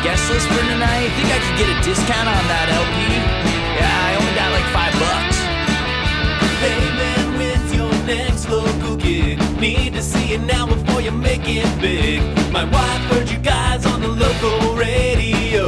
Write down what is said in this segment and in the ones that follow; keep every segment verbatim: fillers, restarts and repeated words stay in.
guest list for tonight? Think I could get a discount on that L P? Yeah, I only got like five bucks. Hey man, when's your next local gig? Need to see it now before you make it big. My wife heard you guys on the local radio.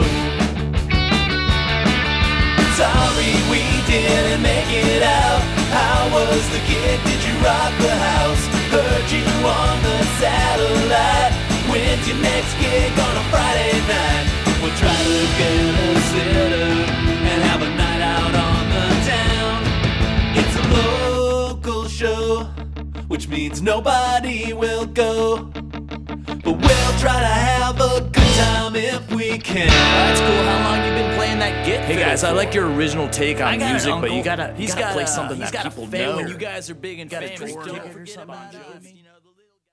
Sorry we didn't make it out. How was the gig? Did you rock the house? Heard you on the satellite. When's your next gig on a Friday night? We'll try to get a sitter and have a night out on the town. It's a local show, which means nobody will go, but we'll try to have a good time if we can. That's cool. How long you been playing that git? Hey guys, I like your original take on got music, an but you uncle. gotta, He's gotta got play a- something he's that got a people fan know. when you guys are big and Got a famous. tour Don't ticket or forget something. about Jimmy. You know, the little guy.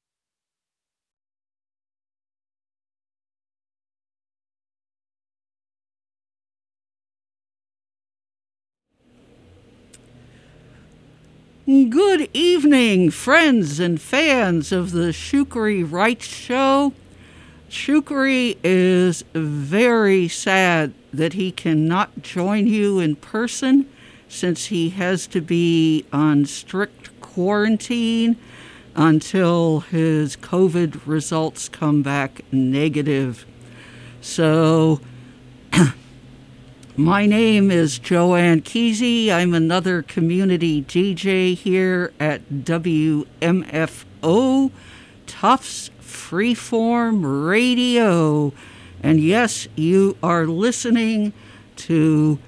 Good evening, friends and fans of the Shukri Wright Show. Shukri is very sad that he cannot join you in person since he has to be on strict quarantine until his COVID results come back negative. So, my name is Joanne Kesey. I'm another community D J here at W M F O, Tufts Freeform Radio. And yes, you are listening to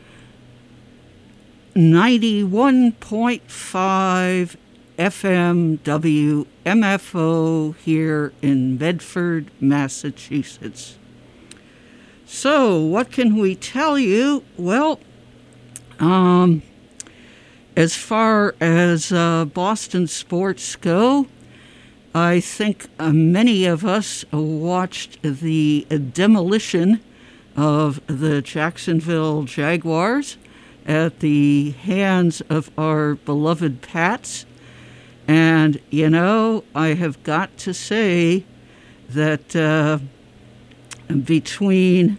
ninety-one point five F M W M F O here in Medford, Massachusetts. So, what can we tell you? Well, um, as far as uh, Boston sports go, I think uh, many of us watched the demolition of the Jacksonville Jaguars at the hands of our beloved Pats. And, you know, I have got to say that uh, between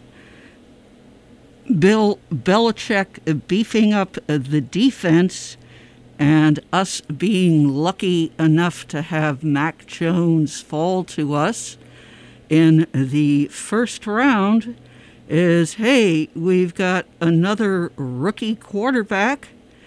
Bill Belichick beefing up the defense and us being lucky enough to have Mac Jones fall to us in the first round is, hey, we've got another rookie quarterback,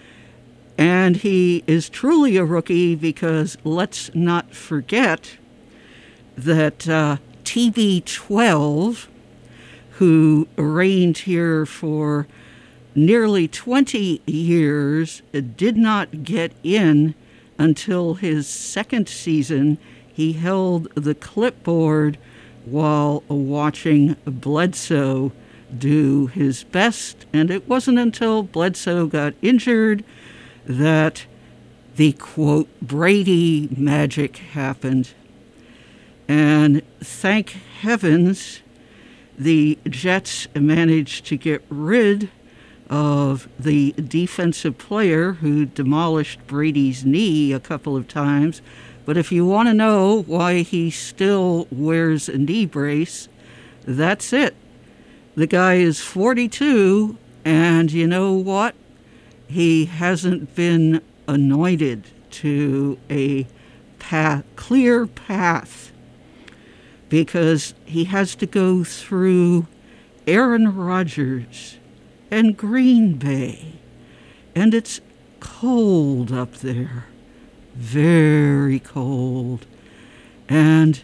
and he is truly a rookie because let's not forget that uh, T B twelve, who reigned here for nearly twenty years, did not get in until his second season. He held the clipboard while watching Bledsoe do his best, and it wasn't until Bledsoe got injured that the, quote, Brady magic happened. And thank heavens the Jets managed to get rid of the defensive player who demolished Brady's knee a couple of times. But if you want to know why he still wears a knee brace, that's it. The guy is forty-two, and you know what? He hasn't been anointed to a path, clear path, because he has to go through Aaron Rodgers and Green Bay, and it's cold up there, very cold, and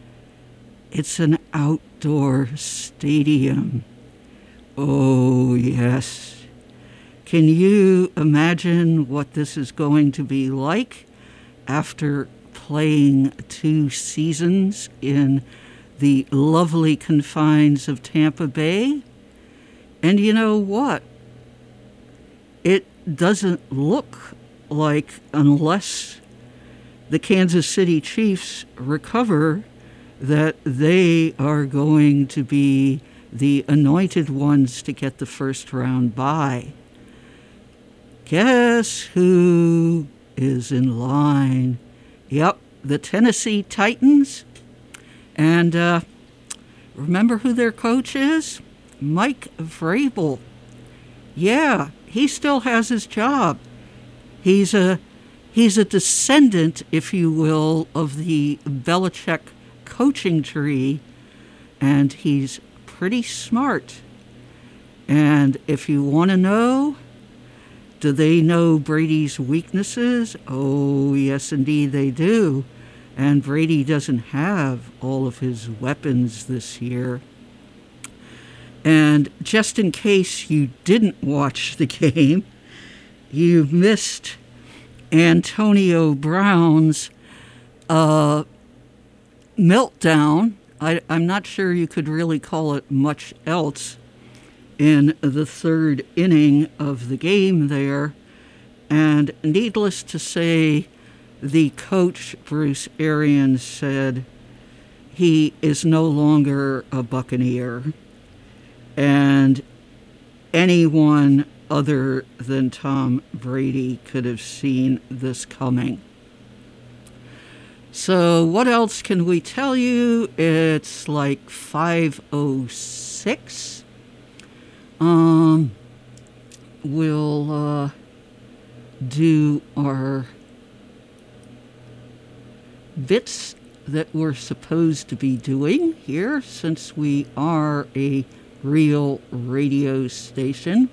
it's an outdoor stadium. Oh, yes. Can you imagine what this is going to be like after playing two seasons in the lovely confines of Tampa Bay? And you know what? It doesn't look like, unless the Kansas City Chiefs recover, that they are going to be the anointed ones to get the first round bye. Guess who is in line? Yep, the Tennessee Titans. And uh, Remember who their coach is? Mike Vrabel. Yeah, he still has his job. He's a he's a descendant, if you will, of the Belichick coaching tree, and he's pretty smart. And if you want to know, do they know Brady's weaknesses? Oh, yes, indeed they do. And Brady doesn't have all of his weapons this year. And just in case you didn't watch the game, you missed Antonio Brown's uh, meltdown. I, I'm not sure you could really call it much else in the third inning of the game there. And needless to say, the coach, Bruce Arians, said he is no longer a Buccaneer. And anyone other than Tom Brady could have seen this coming. So what else can we tell you? It's like five oh six. Um, we'll uh, do our bits that we're supposed to be doing here, since we are a real radio station.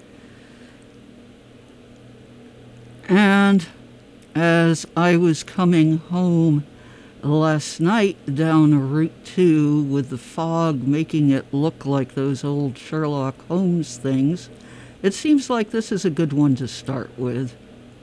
And as I was coming home last night down Route two with the fog making it look like those old Sherlock Holmes things, it seems like this is a good one to start with.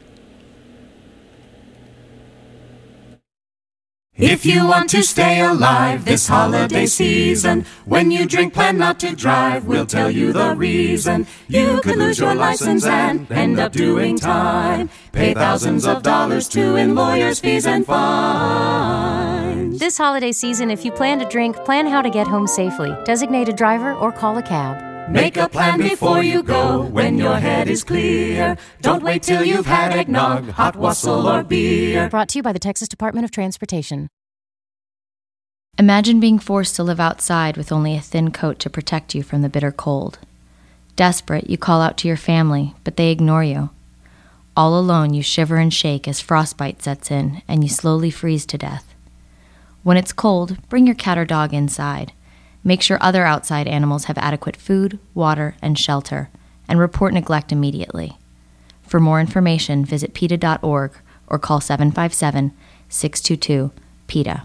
If you want to stay alive this holiday season, when you drink, plan not to drive. We'll tell you the reason. You could lose your license and end up doing time. Pay thousands of dollars to in lawyers' fees and fines. This holiday season, if you plan to drink, plan how to get home safely. Designate a driver or call a cab. Make a plan before you go when your head is clear. Don't wait till you've had eggnog, hot wassail, or beer. Brought to you by the Texas Department of Transportation. Imagine being forced to live outside with only a thin coat to protect you from the bitter cold. Desperate, you call out to your family, but they ignore you. All alone, you shiver and shake as frostbite sets in and you slowly freeze to death. When it's cold, bring your cat or dog inside. Make sure other outside animals have adequate food, water, and shelter, and report neglect immediately. For more information, visit PETA dot org or call seven five seven, six two two, PETA.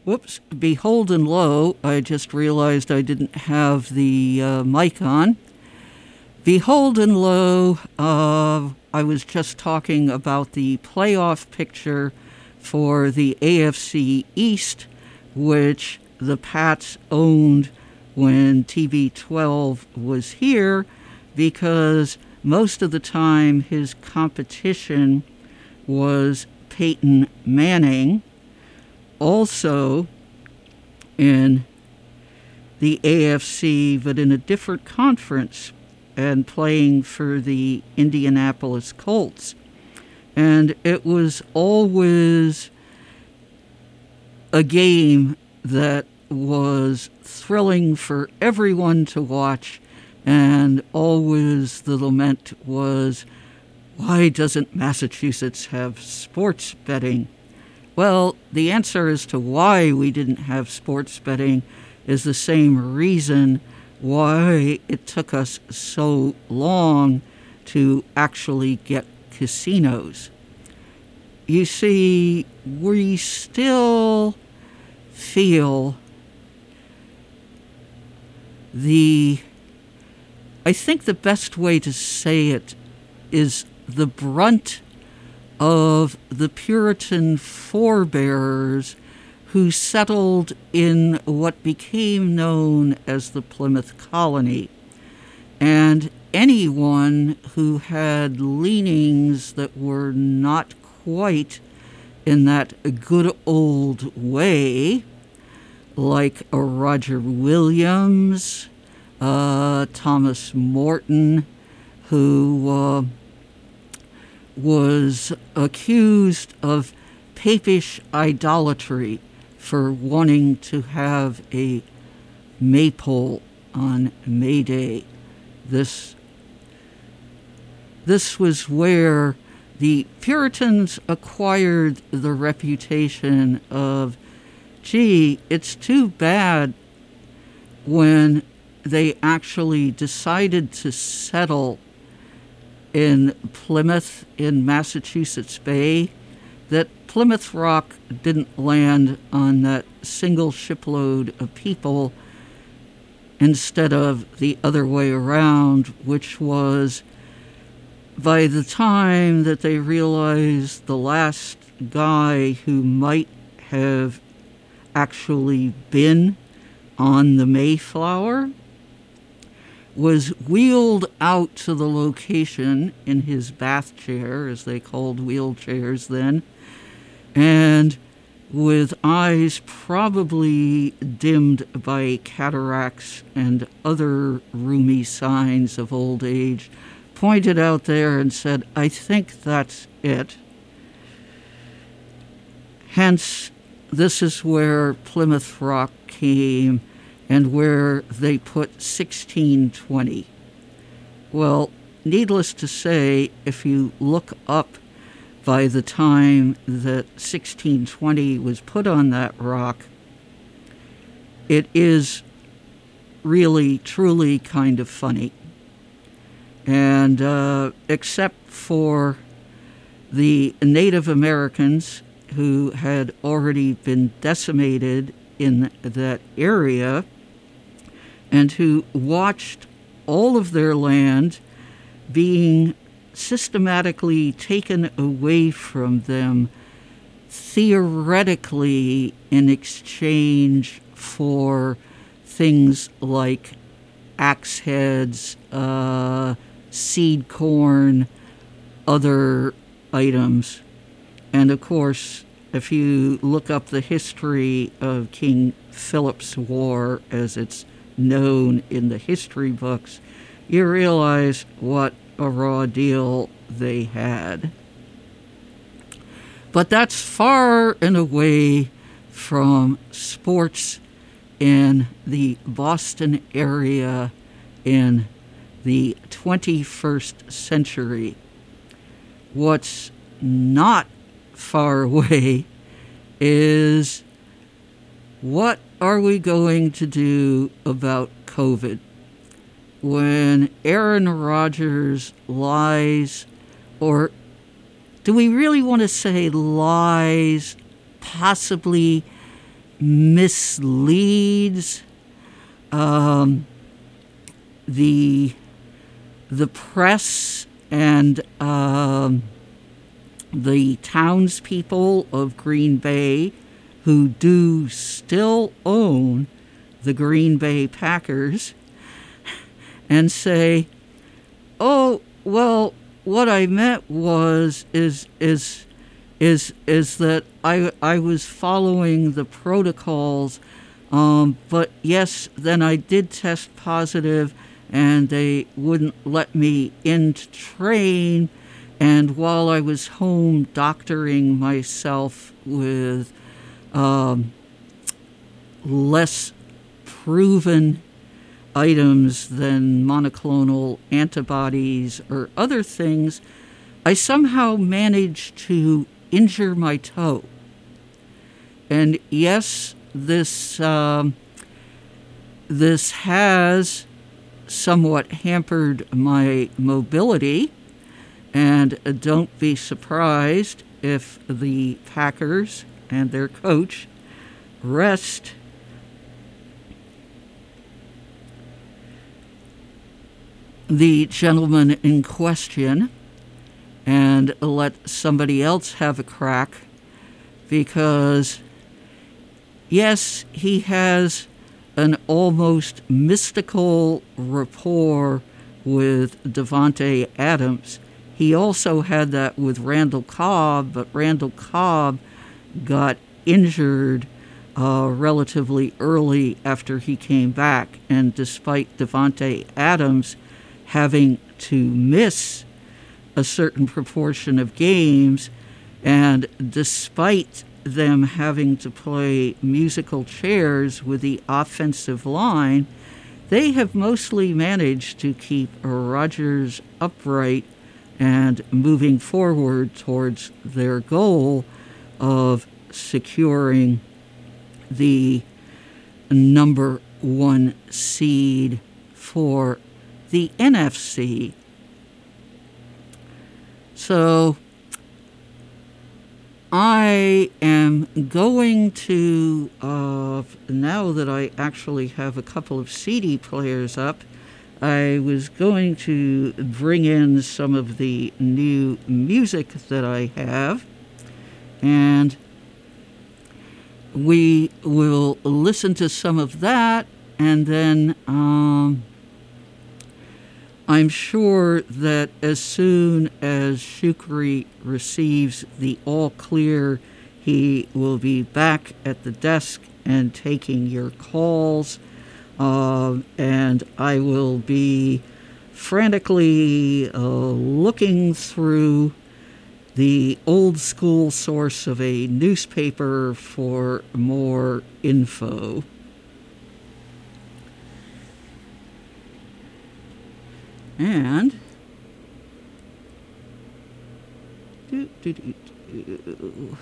Whoops, Beholden Low, I just realized I didn't have the uh, mic on. Beholden Low, uh, I was just talking about the playoff picture for the A F C East, which the Pats owned when T V twelve was here, because most of the time his competition was Peyton Manning. Also in the A F C, but in a different conference, and playing for the Indianapolis Colts. And it was always a game that was thrilling for everyone to watch, and always the lament was, why doesn't Massachusetts have sports betting? Well, the answer as to why we didn't have sports betting is the same reason why it took us so long to actually get casinos. You see, we still feel the, I think the best way to say it is the brunt of the Puritan forebears who settled in what became known as the Plymouth Colony. And anyone who had leanings that were not quite in that good old way, like a Roger Williams, uh, Thomas Morton, who uh, was accused of papish idolatry for wanting to have a maypole on May Day. This, this was where the Puritans acquired the reputation of, gee, it's too bad when they actually decided to settle in Plymouth in Massachusetts Bay, that Plymouth Rock didn't land on that single shipload of people instead of the other way around, which was by the time that they realized the last guy who might have actually been on the Mayflower was wheeled out to the location in his bath chair, as they called wheelchairs then, and with eyes probably dimmed by cataracts and other rheumy signs of old age, pointed out there and said, I think that's it. Hence, this is where Plymouth Rock came and where they put sixteen twenty. Well, needless to say, if you look up by the time that sixteen twenty was put on that rock, it is really, truly kind of funny. And uh, except for the Native Americans who had already been decimated in that area and who watched all of their land being systematically taken away from them, theoretically in exchange for things like axe heads, uh, seed corn, other items. And of course, if you look up the history of King Philip's War, as it's known in the history books, you realize what a raw deal they had. But that's far and away from sports in the Boston area in the twenty-first century. What's not far away is, what are we going to do about COVID? When Aaron Rodgers lies, or do we really want to say lies, possibly misleads um, the the press and um, the townspeople of Green Bay, who do still own the Green Bay Packers, and say, "Oh, well, what I meant was is is is is that I I was following the protocols, um, but yes, then I did test positive, and they wouldn't let me in to train, and while I was home doctoring myself with um, less proven items than monoclonal antibodies or other things, I somehow managed to injure my toe. And yes, this um, this has somewhat hampered my mobility, and don't be surprised if the Packers and their coach rest the gentleman in question and let somebody else have a crack, because yes, he has an almost mystical rapport with Davante Adams. He also had that with Randall Cobb, but Randall Cobb got injured uh, relatively early after he came back, and despite Davante Adams having to miss a certain proportion of games, and despite them having to play musical chairs with the offensive line, they have mostly managed to keep Rodgers upright and moving forward towards their goal of securing the number one seed for the N F C. So I am going to, uh, now that I actually have a couple of C D players up, I was going to bring in some of the new music that I have, and we will listen to some of that, and then um, I'm sure that as soon as Shukri receives the all clear, he will be back at the desk and taking your calls. Uh, and I will be frantically uh, looking through the old school source of a newspaper for more info. And do, do, do, do.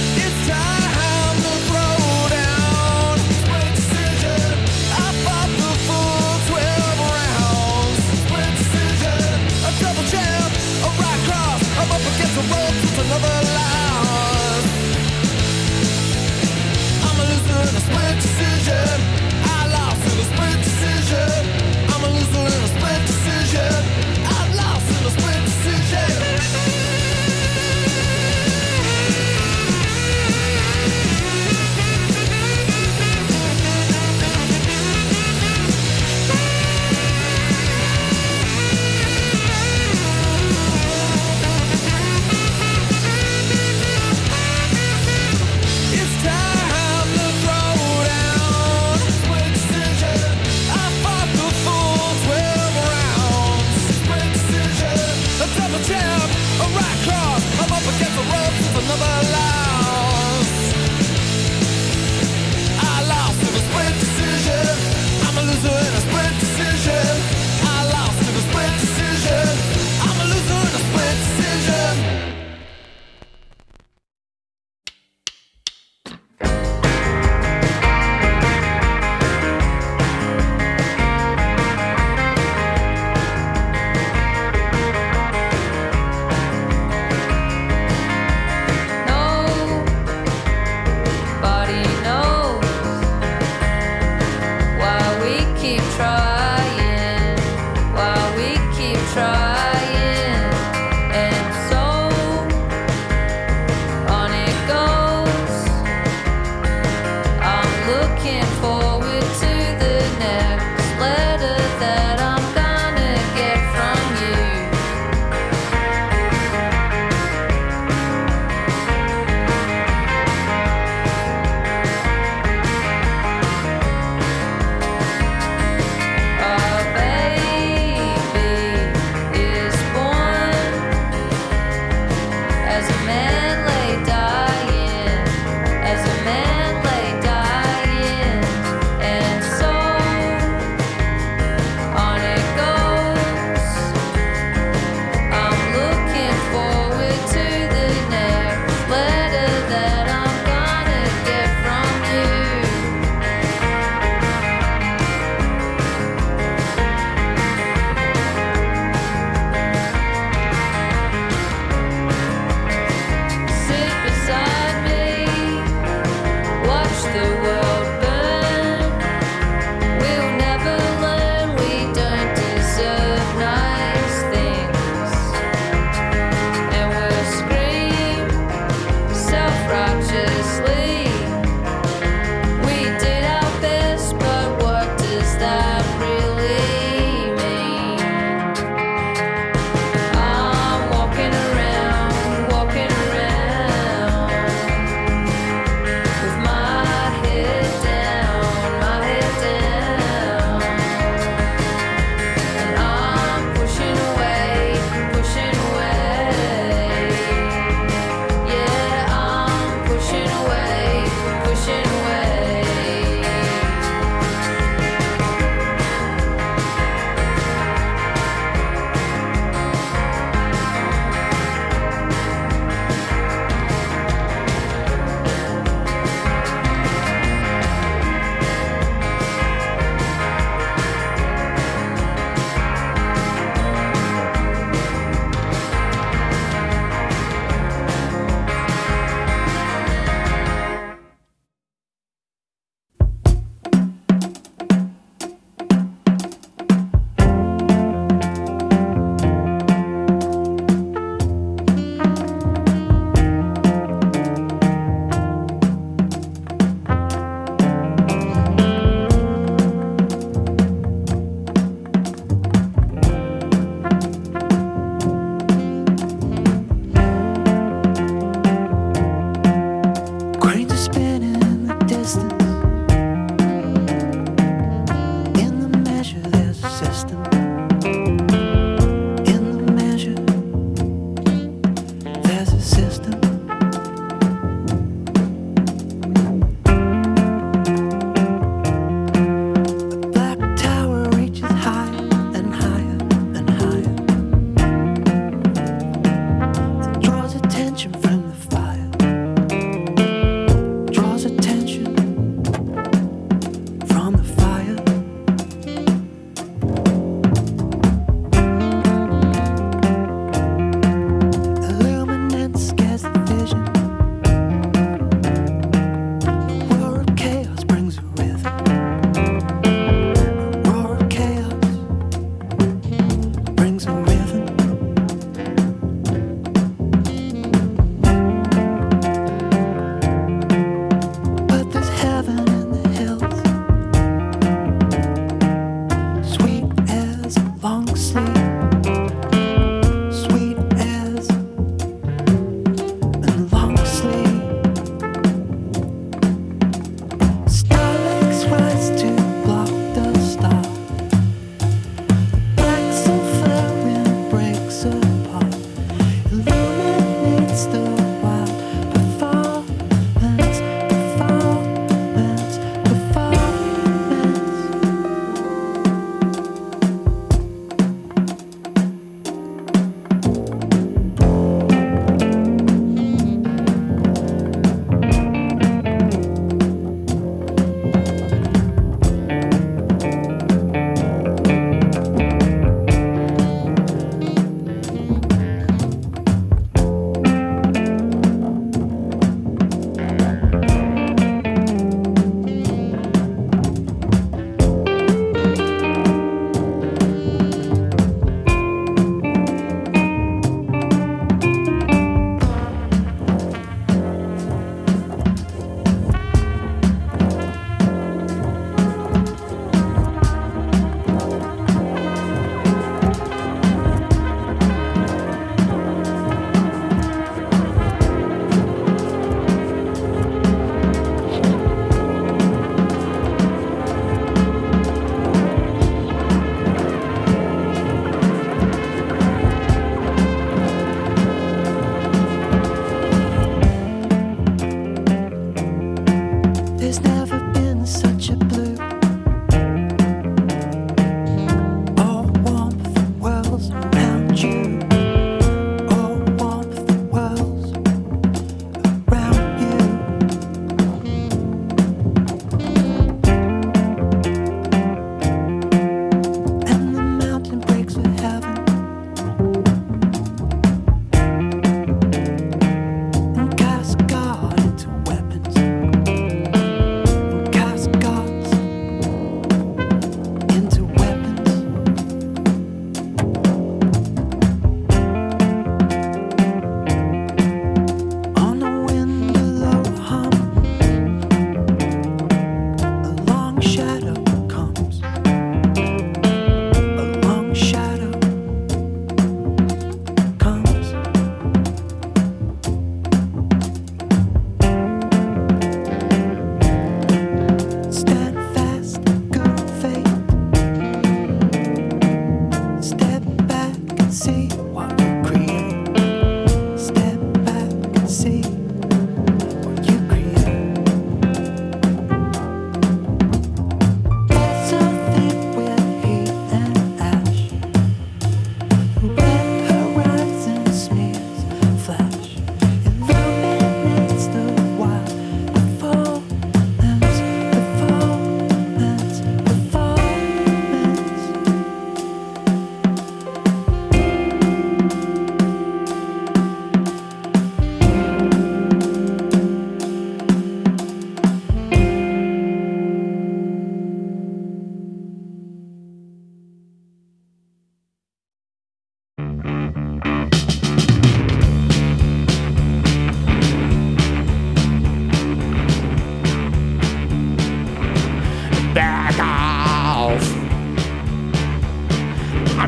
Time to throw down. Split decision. I fought the keep trying, while we keep trying, and so on it goes. I'm looking forward to the next letter that I'm gonna get from you.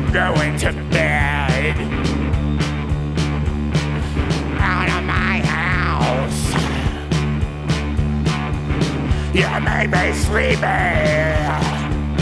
going to bed. Out of my house. You made me sleepy.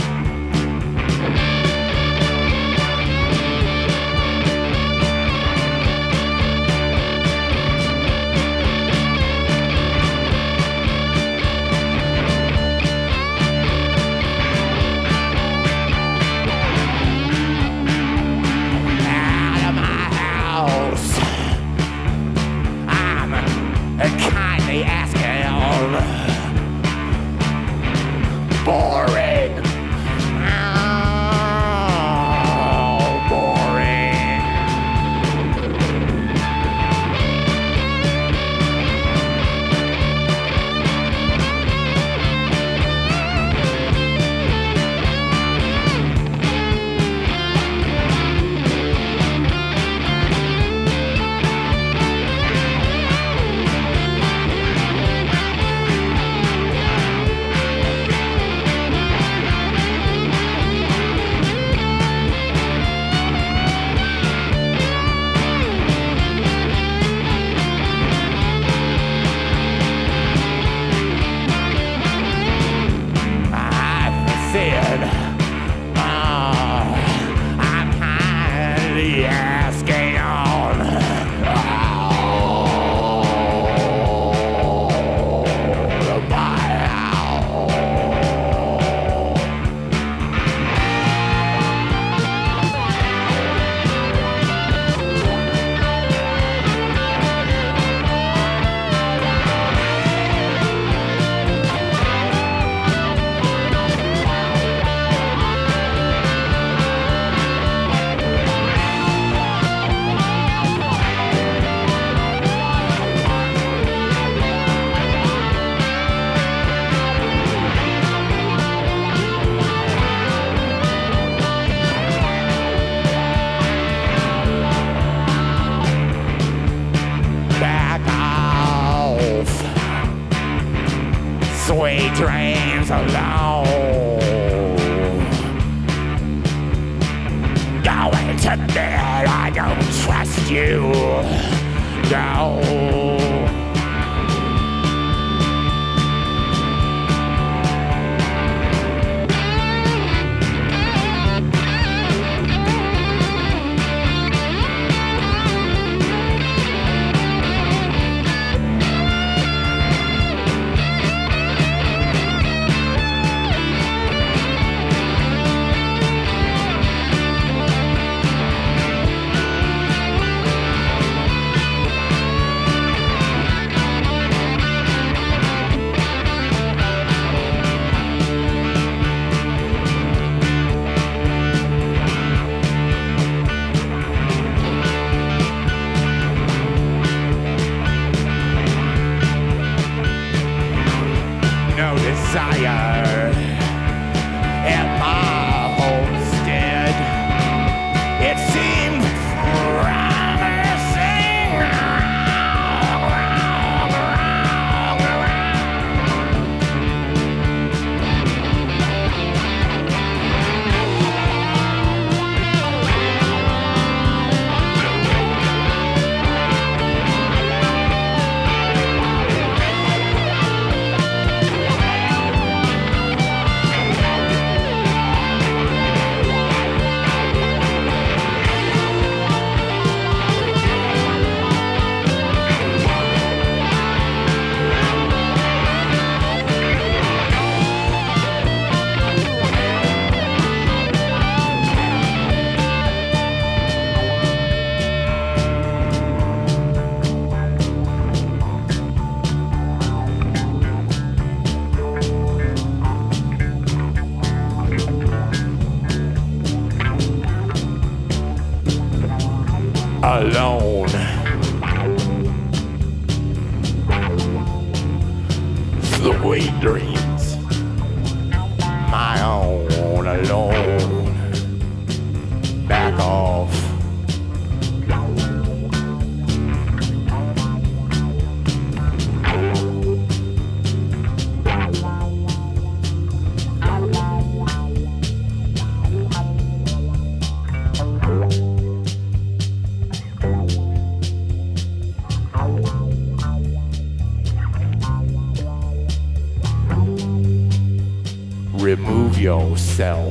Kindly asking, boring, oh, boring. Sweet dreams alone. Going to bed, I don't trust you. No. Desire at my homestead. It seemed promising. Alone. Sweet dreams, my own alone. Back off. prove yourself.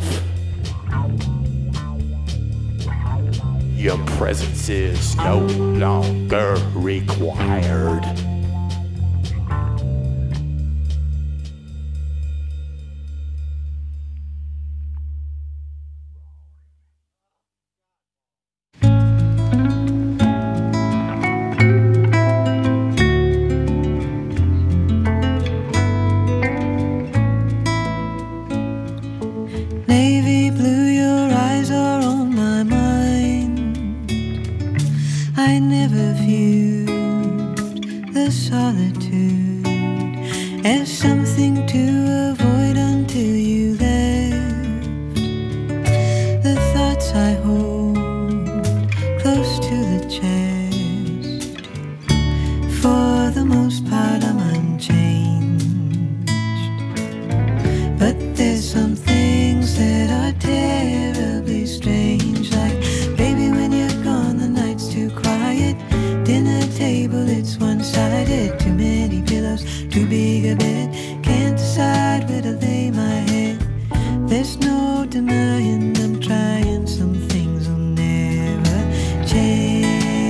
Your presence is no longer required. Navy blue, your eyes are on my mind. I never viewed the solitude as something to avoid until you left. The thoughts I hold close to the chest, for the most part I'm unchanged. But there's some things that are terribly strange, like baby when you're gone the night's too quiet, dinner table it's one-sided, too many pillows, too big a bed, can't decide where to lay my head. There's no denying I'm trying, some things will never change.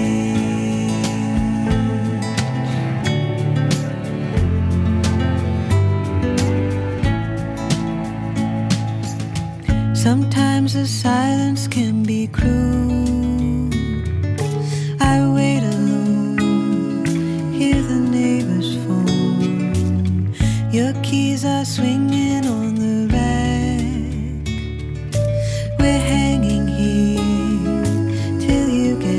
Sometimes the silence can be cruel. I wait alone, hear the neighbor's phone. Your keys are swinging on the rack. We're hanging here till you get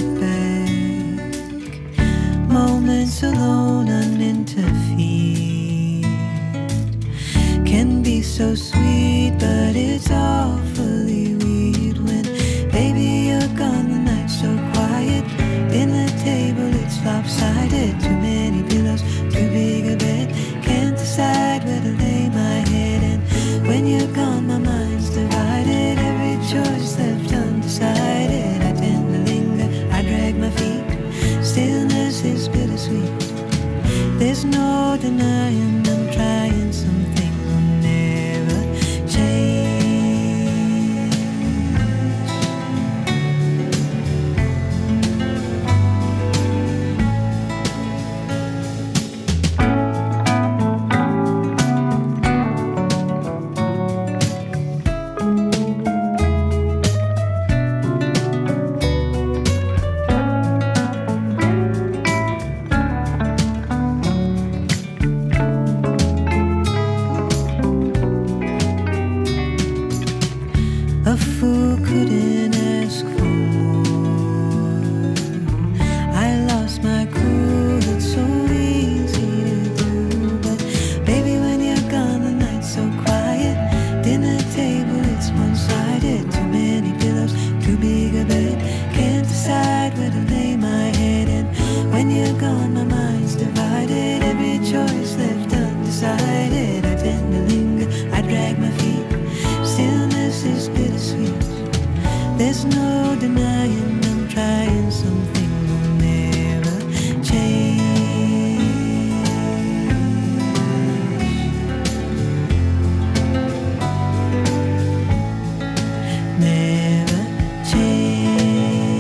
back. Moments alone, uninterfered, can be so sweet, but it's awfully weird when, baby, you're gone, the night's so quiet, dinner table, it's lopsided, too many pillows, too big a bed, can't decide where to lay my head. And when you're gone, my mind's divided, every choice left undecided. I tend to linger, I drag my feet, stillness is bittersweet. There's no denying I'm trying, some things will never change. A fool couldn't ask for more. I lost my cool, it's so easy to do. But baby, when you're gone, the night's so quiet, dinner table, it's one-sided, too many pillows, too big a bed, can't decide where to lay my head. And when you're gone, my mind's divided, every choice left undecided. I tend to linger, I drag my feet, stillness is bittersweet. There's no denying I'm trying, something will never change. Never change.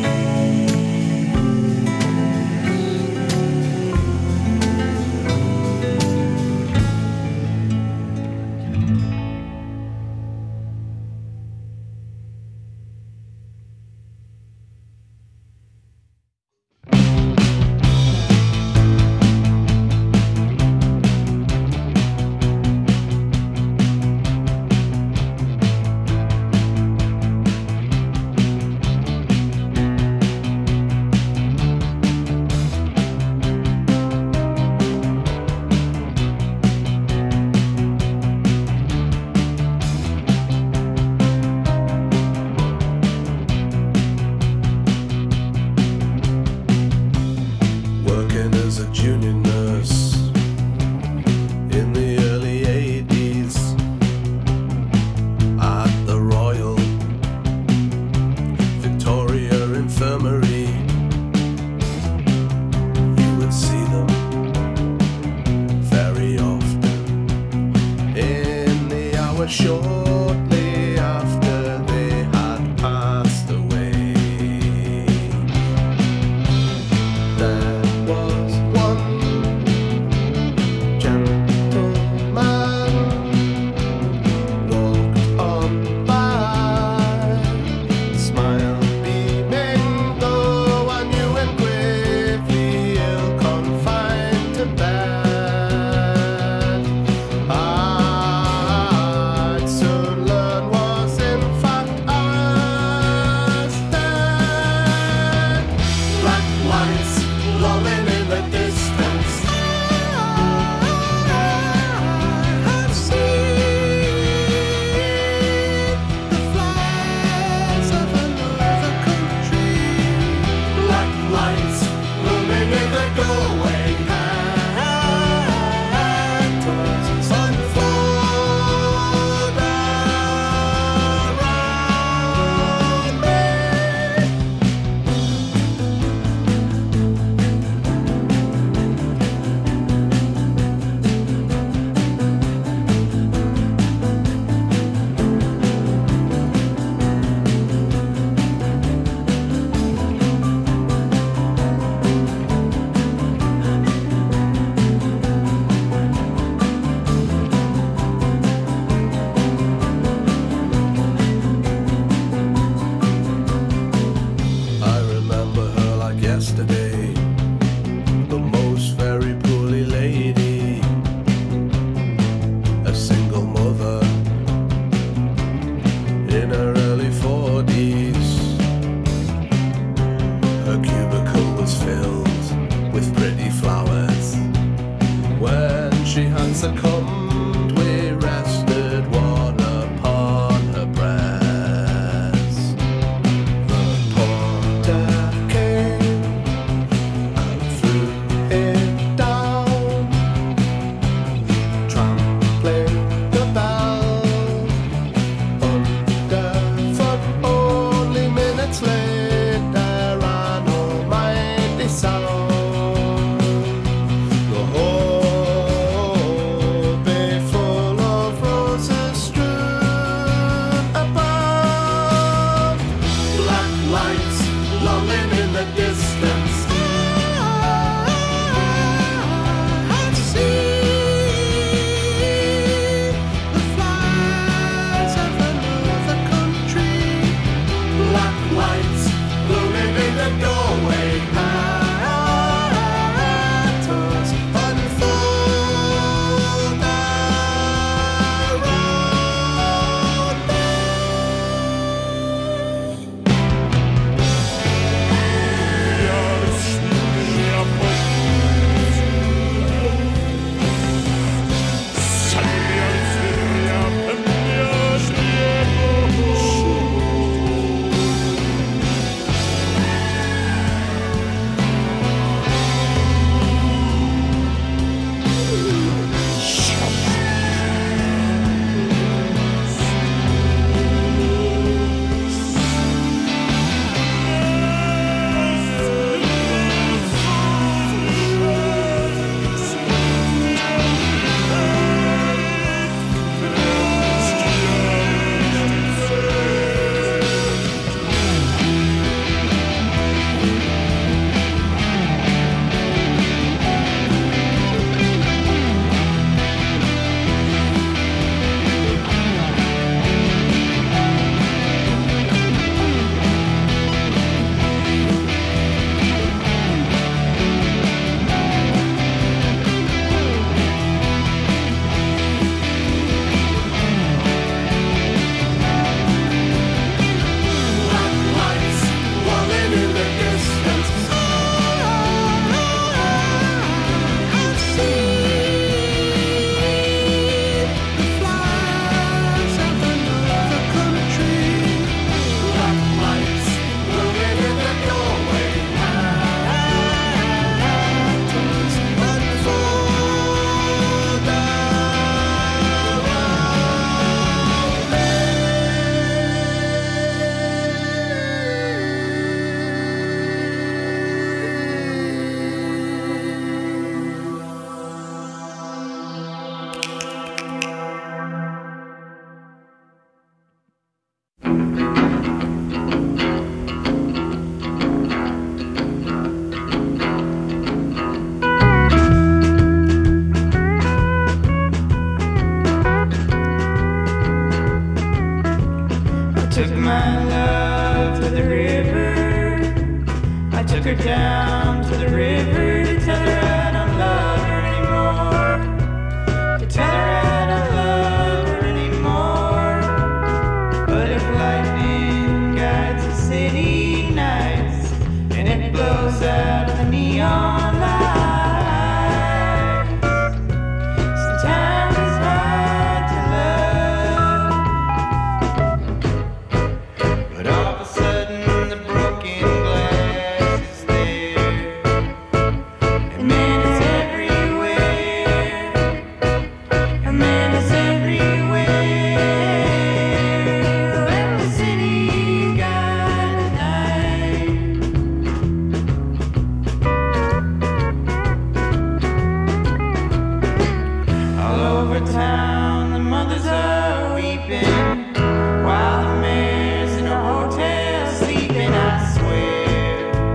took my love to the river. I took her down to the river to tell her I don't love her anymore. To tell her I don't love her anymore. But if lightning guides the city nights and it blows out the neon lights, sometimes it's hard to love. But all of a sudden the broken glass is there, and man is everywhere, and man is everywhere. Let the city guide the night. All over town the mothers are weeping, while the mayor's in a hotel sleeping. I swear,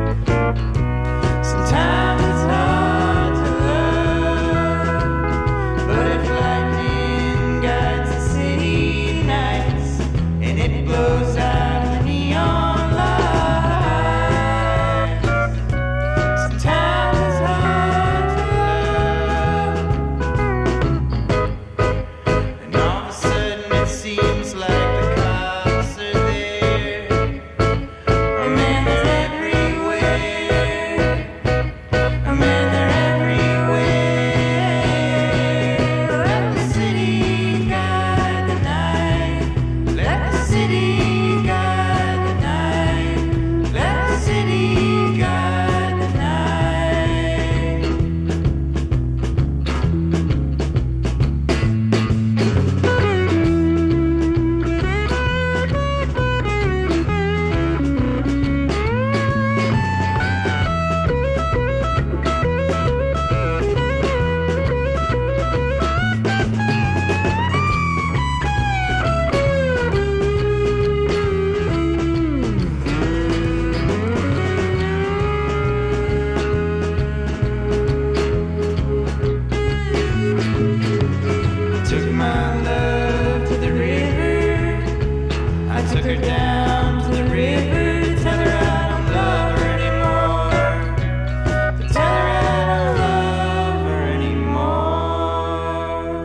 sometimes it's hard to love. But if lightning guides the city nights and it blows out the neon lights, sometimes it's hard to love. And all of a sudden it seems like the cops are there. Oh man, they're everywhere. Oh man, they're everywhere. Let the city guide the night. Let the city guide the night. Let the city guide the night. Took my love to the river. I took her down to the river to tell her I don't love her anymore. To tell her I don't love her anymore.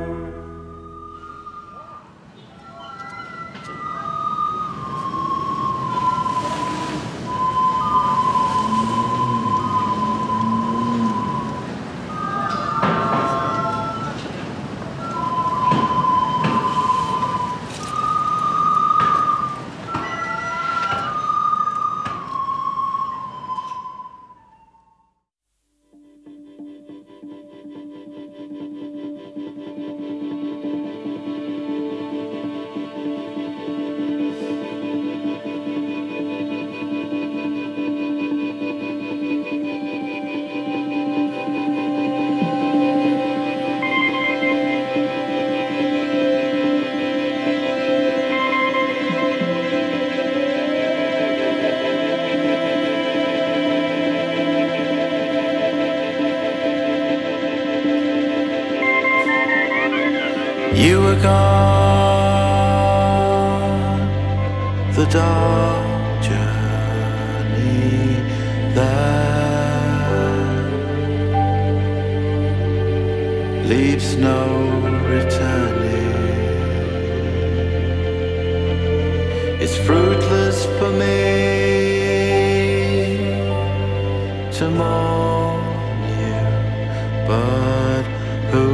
You were gone, the dark journey that leaves no returning. It's fruitless for me to mourn you, but who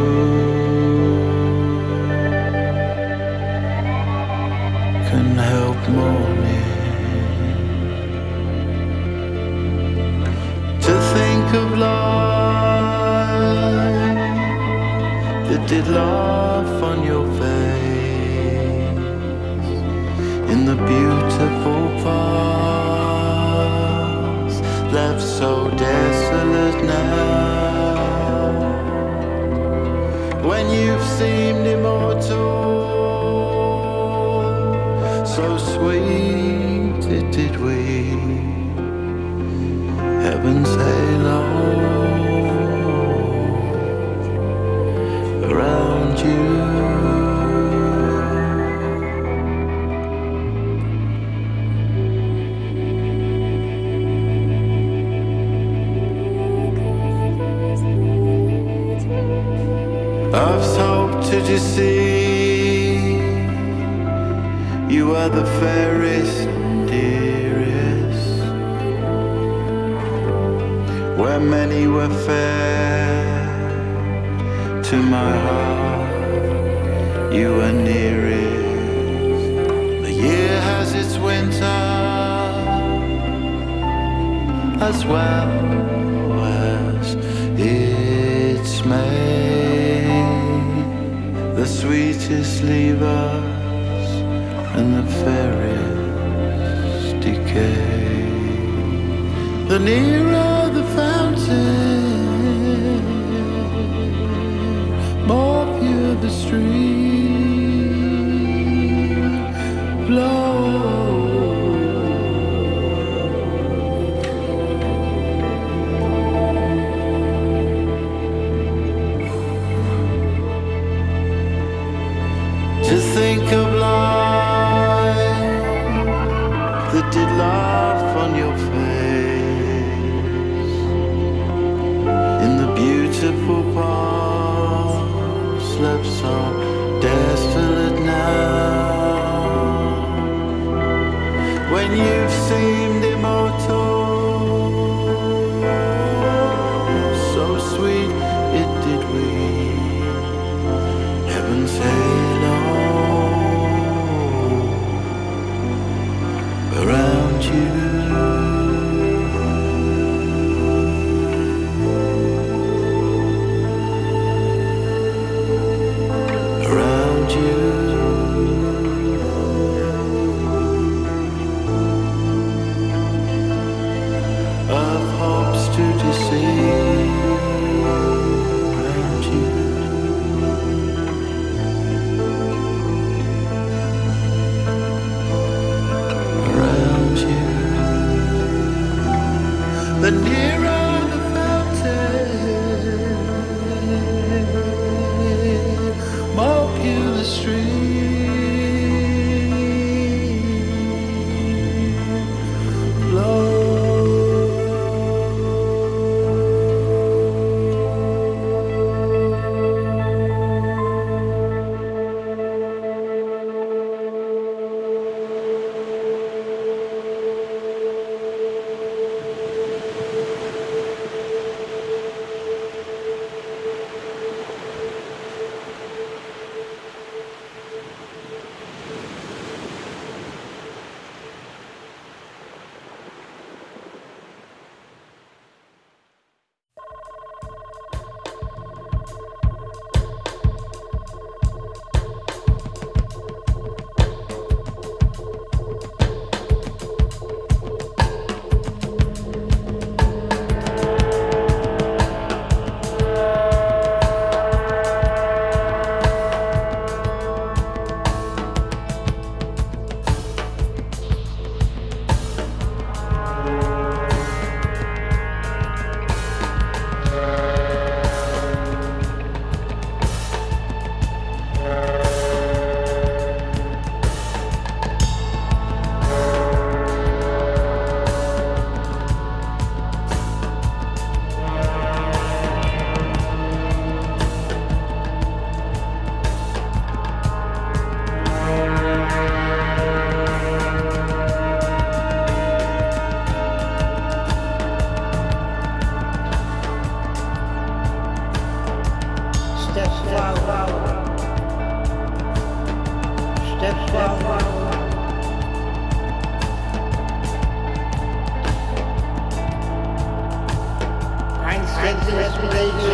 can help mourning? To think of life that did laugh on your face in the beautiful past, left so desolate now. When you've seemed immortal, so sweet it did we, heaven's halo around you. fairest and dearest, where many were fair to my heart, you were nearest. The year has its winter as well as its May. The sweetest leave us and the fairest decay. The nearer the fountain, more pure the stream flows. To think of life that did laugh on your face in the beautiful past, slept so desolate now. When you've seemed immortal, so sweet it did we, heaven's halo around you. Around you. Of hopes to deceive around you. The nearer the fountain, more pure the stream flows. Ein Sex,